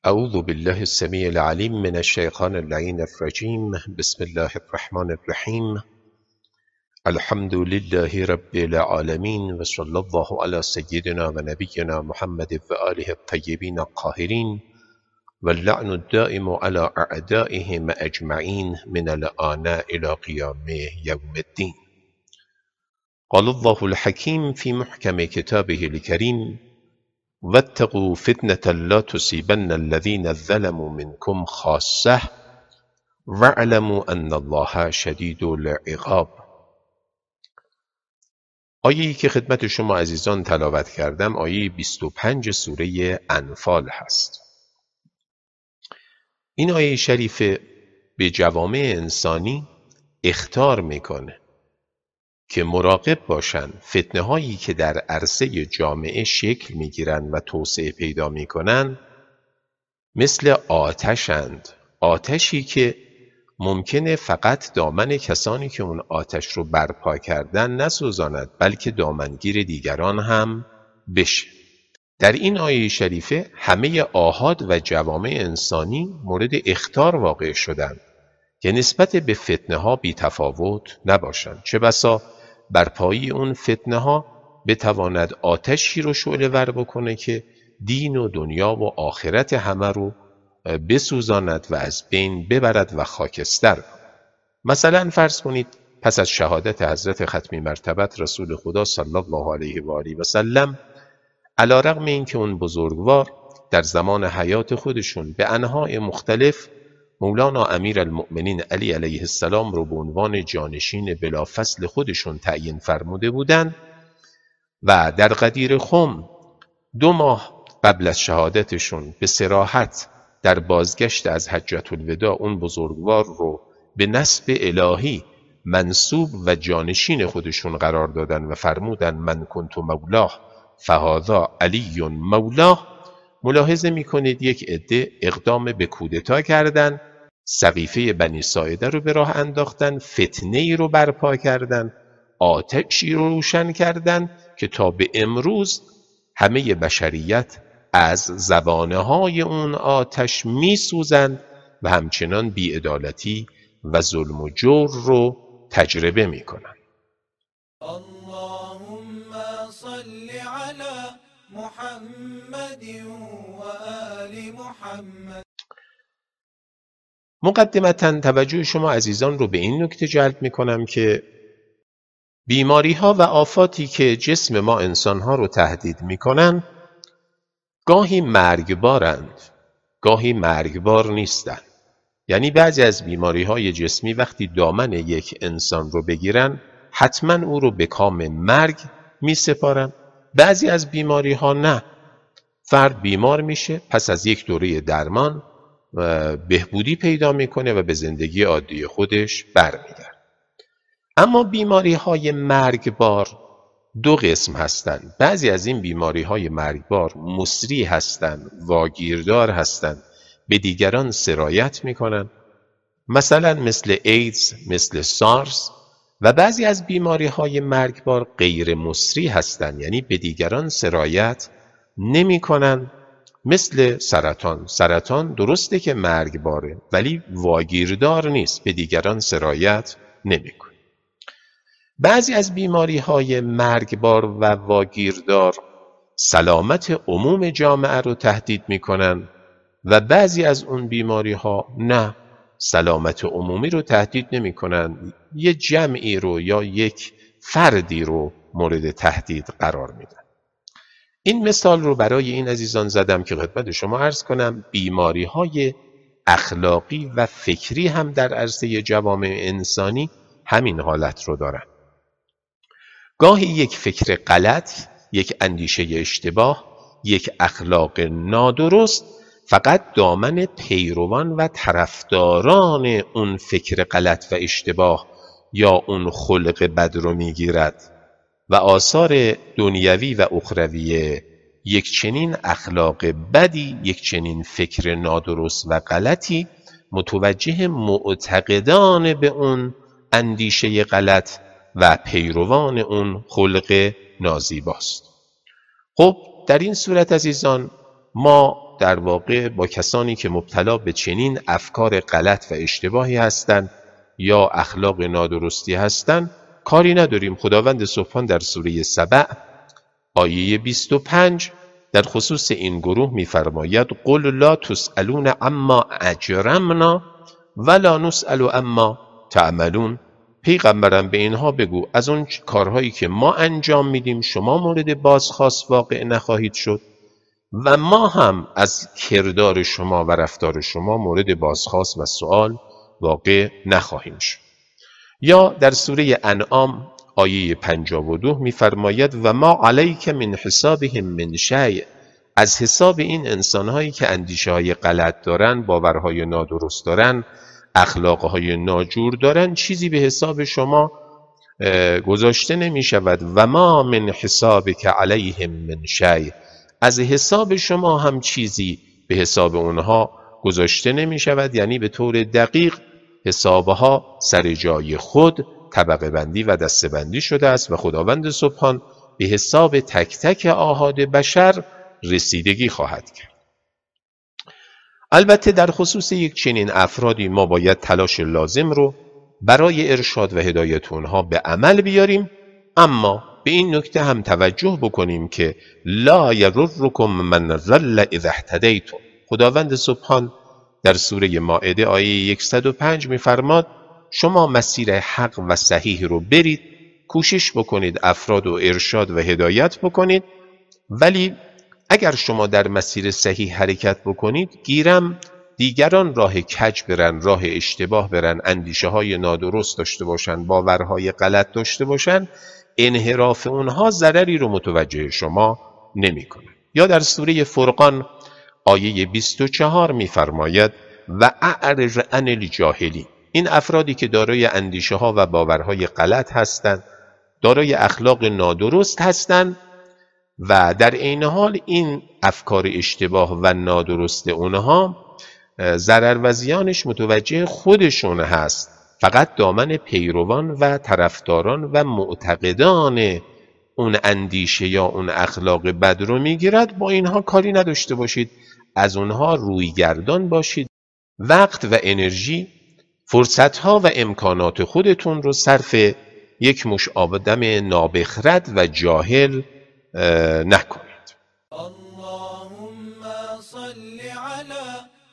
أعوذ بالله السميع العليم من الشيطان اللعين الرجيم. بسم الله الرحمن الرحيم. الحمد لله رب العالمين وصلى الله على سيدنا ونبينا محمد وآله الطيبين الطاهرين واللعن الدائم على أعدائهم أجمعين من الآن إلى قيام يوم الدين. قال الله الحكيم في محكم كتابه الكريم: واتقوا فتنة لا تصيبن الذين ظلموا منكم خاصة واعلموا أن الله شدید العقاب. آیه‌ای که خدمت شما عزیزان تلاوت کردم آیه 25 سوره انفال هست. این آیه شریفه به جوامع انسانی اخطار میکنه که مراقب باشند فتنه هایی که در عرصه جامعه شکل میگیرند و توسعه پیدا میکنند مثل آتشند، آتشی که ممکنه فقط دامن کسانی که اون آتش رو برپا کردن نسوزاند بلکه دامنگیر دیگران هم بشه. در این آیه شریفه همه آحاد و جوامع انسانی مورد اخطار واقع شدند که نسبت به فتنه ها بی تفاوت نباشند، چه بسا برپایی اون فتنه ها بتواند آتشی رو شعله ور بکنه که دین و دنیا و آخرت همه رو بسوزاند و از بین ببرد و خاکستر. مثلا فرض کنید پس از شهادت حضرت ختمی مرتبت رسول خدا صلی الله علیه و آله و سلم، علی رغم اینکه اون بزرگوار در زمان حیات خودشون به انواع مختلف مولانا امیرالمؤمنین علی علیه السلام رو به عنوان جانشین بلافصل خودشون تعیین فرموده بودند و در غدیر خم 2 ماه قبل از شهادتشون به صراحت در بازگشت از حجة الوداع اون بزرگوار رو به نسب الهی منسوب و جانشین خودشون قرار دادن و فرمودن من کنت مولاه فهذا علی مولاه. ملاحظه میکنید یک عده اقدام به کودتا کردن، سقیفه بنی ساعده رو به راه انداختن، فتنه ای رو برپا کردن، آتشی رو روشن کردن که تا به امروز همه بشریت از زبانه های اون آتش میسوزند و همچنان بی‌عدالتی و ظلم و جور رو تجربه میکنن. اللهم صل على محمد و آل محمد. مقدمتاً توجه شما عزیزان رو به این نکته جلب میکنم که بیماری ها و آفاتی که جسم ما انسان ها رو تهدید میکنن گاهی مرگبارند، گاهی مرگبار نیستند. یعنی بعضی از بیماری های جسمی وقتی دامن یک انسان رو بگیرن حتما او رو به کام مرگ می سپارن. بعضی از بیماری ها نه، فرد بیمار میشه، پس از یک دوره درمان بهبودی پیدا میکنه و به زندگی عادی خودش برمیگرده. اما بیماری های مرگبار 2 قسم هستند. بعضی از این بیماری های مرگبار مسری هستند، واگیردار هستند، به دیگران سرایت میکنن، مثلا مثل ایدز، مثل سارس. و بعضی از بیماری های مرگبار غیر مسری هستند، یعنی به دیگران سرایت نمی کنن، مثل سرطان. سرطان درسته که مرگباره ولی واگیردار نیست، به دیگران سرایت نمی کنه. بعضی از بیماری های مرگبار و واگیردار سلامت عموم جامعه رو تهدید می کنن و بعضی از اون بیماری ها نه، سلامت عمومی رو تهدید نمی کنن، یه جمعی رو یا یک فردی رو مورد تهدید قرار میدن. این مثال رو برای این عزیزان زدم که خدمت شما عرض کنم بیماری های اخلاقی و فکری هم در عرصه جوامع انسانی همین حالت رو دارن. گاهی یک فکر غلط، یک اندیشه اشتباه، یک اخلاق نادرست فقط دامن پیروان و طرفداران اون فکر غلط و اشتباه یا اون خلق بد رو میگیرد و آثار دنیوی و اخروی یک چنین اخلاق بدی، یک چنین فکر نادرست و غلطی متوجه معتقدان به اون اندیشه غلط و پیروان اون خلق نازیباست. خب در این صورت عزیزان ما در واقع با کسانی که مبتلا به چنین افکار غلط و اشتباهی هستند یا اخلاق نادرستی هستند کاری نداریم. خداوند سبحان در سوره سبع آیه 25 در خصوص این گروه می‌فرماید قل لا تسألون عما اجرمنا ولا نسأل عما تعملون. پیغمبرم به اینها بگو از اون کارهایی که ما انجام میدیم شما مورد بازخواست واقع نخواهید شد و ما هم از کردار شما و رفتار شما مورد بازخواست و سؤال واقع نخواهیم شد. یا در سوره انعام آیه 52 می‌فرماید و ما علیک من حسابهم من شیء. از حساب این انسان‌هایی که اندیشه‌های غلط دارن، باورهای نادرست دارن، اخلاقهای ناجور دارن چیزی به حساب شما گذاشته نمی شود. و ما من حسابک علیهم من شیء. از حساب شما هم چیزی به حساب اونها گذاشته نمی شود. یعنی به طور دقیق حسابها سر جای خود طبقه بندی و دسته بندی شده است و خداوند سبحان به حساب تک تک آحاد بشر رسیدگی خواهد کرد. البته در خصوص یک چنین افرادی ما باید تلاش لازم رو برای ارشاد و هدایت اونها به عمل بیاریم، اما به این نکته هم توجه بکنیم که لا یضرکم من ضل اذا اهتدیتم. خداوند سبحان در سوره مائده آیه 105 می‌فرماد شما مسیر حق و صحیح رو برید، کوشش بکنید افراد رو ارشاد و هدایت بکنید، ولی اگر شما در مسیر صحیح حرکت بکنید گیرم دیگران راه کج برن، راه اشتباه برن، اندیشه های نادرست داشته باشن، باورهای غلط داشته باشن، انحراف اونها ضرری رو متوجه شما نمی کنه. یا در سوره فرقان آیه 24 می‌فرماید و اعرض عن الجاهلین. این افرادی که دارای اندیشه ها و باورهای غلط هستند، دارای اخلاق نادرست هستند و در عین حال این افکار اشتباه و نادرست اونها ضرر و زیانش متوجه خودشون هست، فقط دامن پیروان و طرفداران و معتقدان اون اندیشه یا اون اخلاق بد رو میگیرد. با اینها کاری نداشته باشید، از اونها رویگردان باشید، وقت و انرژی، فرصتها و امکانات خودتون رو صرف یک مش آدم نابخرد و جاهل نکنید. اللهم صل علی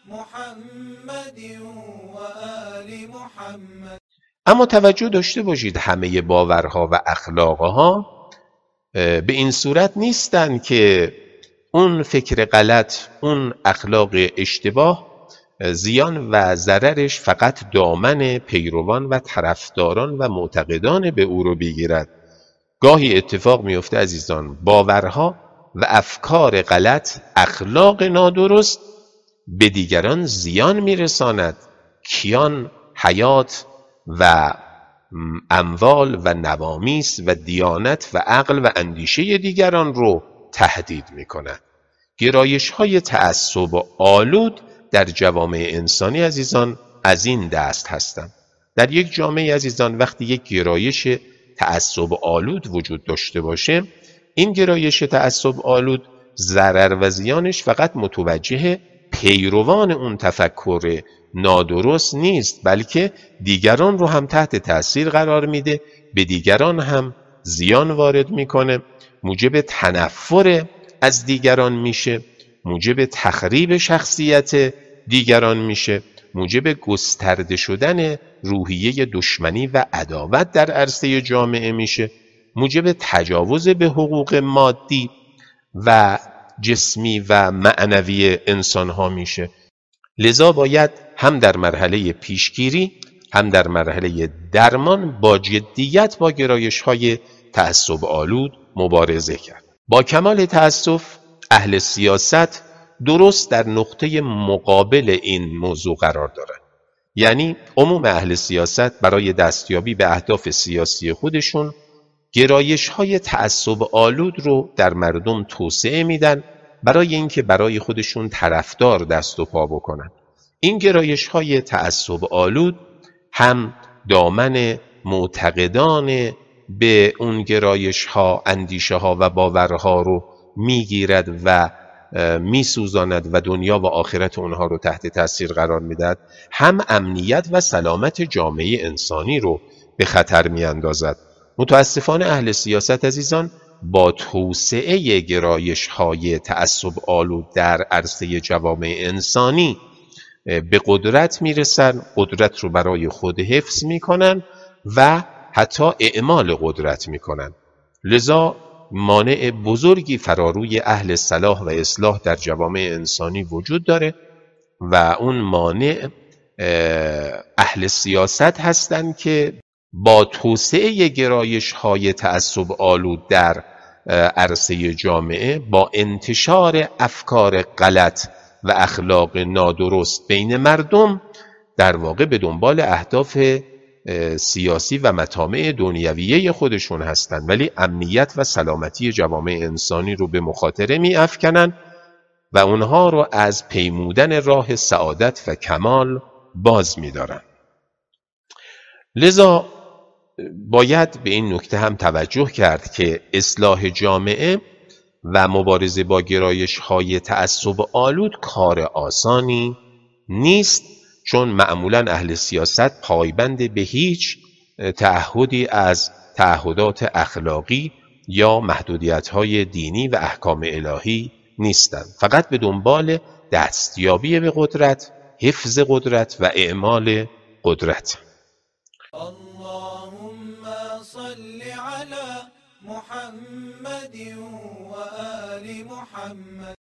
محمد و آل محمد. اما توجه داشته باشید همه باورها و اخلاقها به این صورت نیستند که اون فکر غلط، اون اخلاق اشتباه زیان و ضررش فقط دامن پیروان و طرفداران و معتقدان به او رو بگیرد. گاهی اتفاق میفته عزیزان باورها و افکار غلط، اخلاق نادرست به دیگران زیان میرساند، کیان، حیات و اموال و نوامیس و دیانت و عقل و اندیشه دیگران رو تهدید میکند. گرایش های تعصب آلود در جوامع انسانی عزیزان از این دست هستند. در یک جامعه عزیزان وقتی یک گرایش تعصب آلود وجود داشته باشه، این گرایش تعصب آلود ضرر و زیانش فقط متوجه پیروان اون تفکر نادرست نیست، بلکه دیگران رو هم تحت تأثیر قرار میده، به دیگران هم زیان وارد میکنه، موجب تنفر از دیگران میشه، موجب تخریب شخصیت دیگران میشه، موجب گسترده شدن روحیه دشمنی و عداوت در عرصه جامعه میشه، موجب تجاوز به حقوق مادی و جسمی و معنوی انسانها میشه. لذا باید هم در مرحله پیشگیری هم در مرحله درمان با جدیت با گرایش‌های تعصب آلود مبارزه کرد. با کمال تأسف اهل سیاست درست در نقطه مقابل این موضوع قرار دارند. یعنی عموم اهل سیاست برای دستیابی به اهداف سیاسی خودشون گرایش‌های تعصب آلود رو در مردم توسعه میدن برای اینکه برای خودشون طرفدار دست و پا بکنن. این گرایش‌های تعصب آلود هم دامن معتقدان به اون گرایش‌ها، اندیشه‌ها و باورها رو میگیرد و میسوزاند و دنیا و آخرت اونها رو تحت تاثیر قرار میدهد، هم امنیت و سلامت جامعه انسانی رو به خطر میاندازد. متاسفانه اهل سیاست عزیزان با توسعه گرایش‌های تعصب آلود در عرصه جوامع انسانی به قدرت میرسن، قدرت رو برای خود حفظ میکنن و حتی اعمال قدرت میکنن. لذا مانع بزرگی فراروی اهل صلاح و اصلاح در جوامع انسانی وجود داره و اون مانع اهل سیاست هستند که با توسعه گرایش‌های تعصب آلود در عرصه جامعه، با انتشار افکار غلط و اخلاق نادرست بین مردم، در واقع به دنبال اهداف سیاسی و مطامع دنیویه خودشون هستند، ولی امنیت و سلامتی جوامع انسانی رو به مخاطره می افکنن و اونها رو از پیمودن راه سعادت و کمال باز می دارن. لذا باید به این نکته هم توجه کرد که اصلاح جامعه و مبارزه با گرایش‌های تعصب آلود کار آسانی نیست، چون معمولاً اهل سیاست پایبند به هیچ تعهدی از تعهدات اخلاقی یا محدودیت‌های دینی و احکام الهی نیستند، فقط به دنبال دستیابی به قدرت، حفظ قدرت و اعمال قدرت. اللهم صل على محمد وآل محمد.